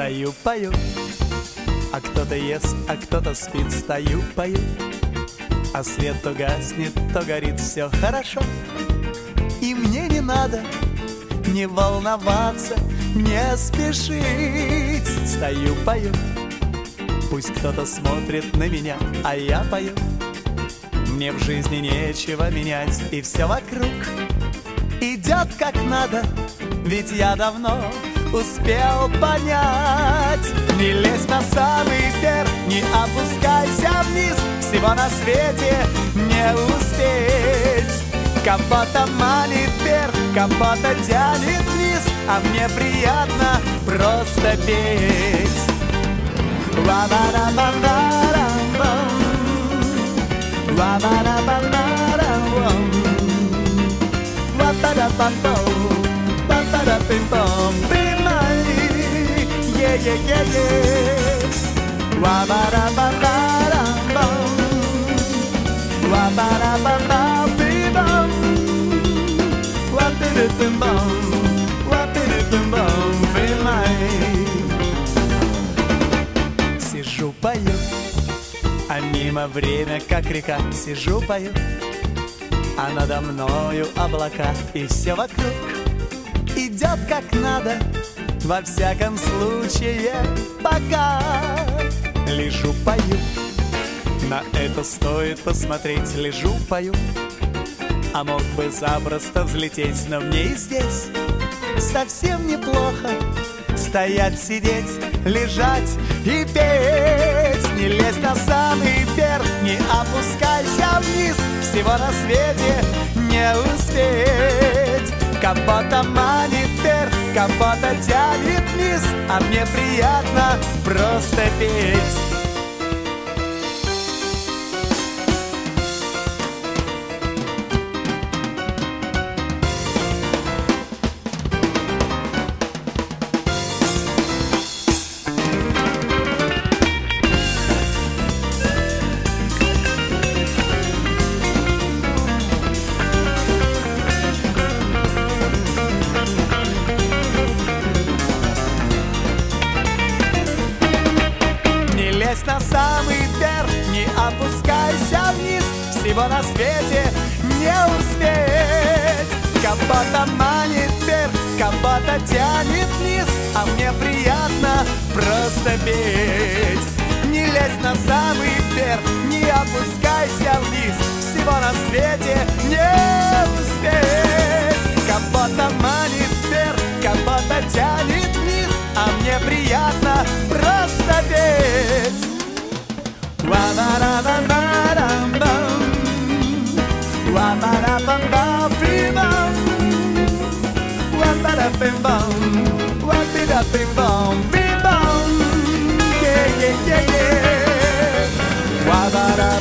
Стою, пою, а кто-то ест, а кто-то спит. Стою, пою, а свет то гаснет, то горит. Все хорошо, и мне не надо не волноваться, не спешить. Стою, пою, пусть кто-то смотрит на меня, а я пою. Мне в жизни нечего менять, и все вокруг идет как надо, ведь я давно успел понять. Не лезь на самый верх, не опускайся вниз, всего на свете не успеть. Кого-то манит вверх, кого-то тянет вниз, а мне приятно просто петь. Ла-ба-ра-ба-ба-ра-бам, ла-ба-ра-ба-ба-ра-бам, ла-ба-ра-ба-бам, ла-ба-ра-бим-бам, бим-ай, е-е-е-е. Ла-ба-ра-ба-ба-ра-бам, ла-ба-ра-ба-ба-бим-бам, ла-ба-ра-бим-бам, ла-ба-ра-бим-бам, бим-ай. Сижу, пою, а мимо время, как река. Сижу, пою, а надо мною облака. И все вокруг идет как надо, во всяком случае пока. Лежу, пою, на это стоит посмотреть. Лежу, пою, а мог бы запросто взлететь. Но мне и здесь совсем неплохо стоять, сидеть, лежать и петь. Не лезь на самый верх, не опускайся вниз, всего на свете не успеть. Кого-то манит вверх, кого-то тянет вниз, а мне приятно просто петь. На самый верх, не опускайся вниз, всего на свете не успеть. Кого-то манит вверх, кого-то тянет вниз, а мне приятно просто петь. Не лезь на самый верх, не опускайся вниз, всего на свете не успеть. Кого-то манит вверх, кого-то тянет вниз, а мне приятно просто петь. Ла-ба-ра-ба-ба-ра-бам, ла-ба-ра-ба-ба-бим-бам, ла-ба-ра-бим-бам, ла-би-ра-бим-бам, бим-бам, е-е-е-е. Ла-ба-ра